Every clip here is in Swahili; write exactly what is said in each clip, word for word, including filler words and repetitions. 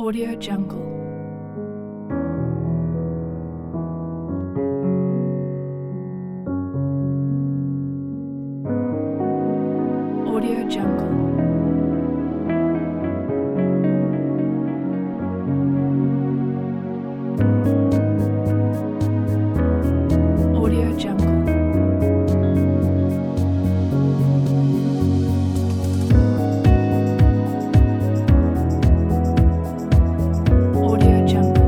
Audio Jungle. Audio Jungle. Audio Jungle. Audio Jungle.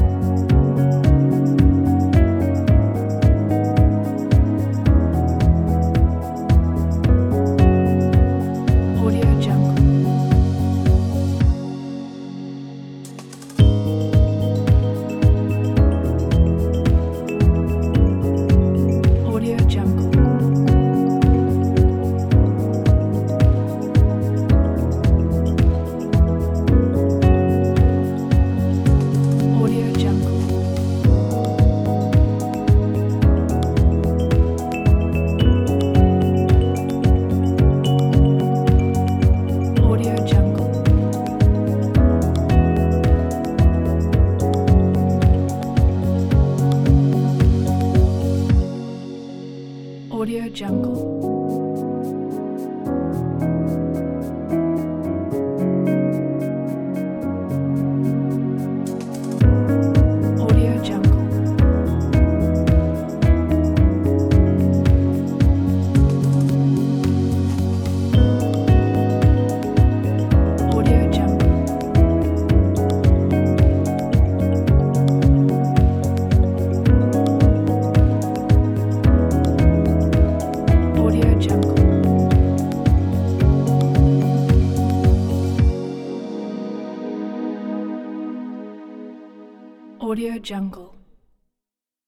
Audio Jungle. Audio Jungle. Audio Jungle. Audio Jungle. Audio Jungle. Audio Jungle. Audio Jungle. Audio Jungle. Audio Jungle.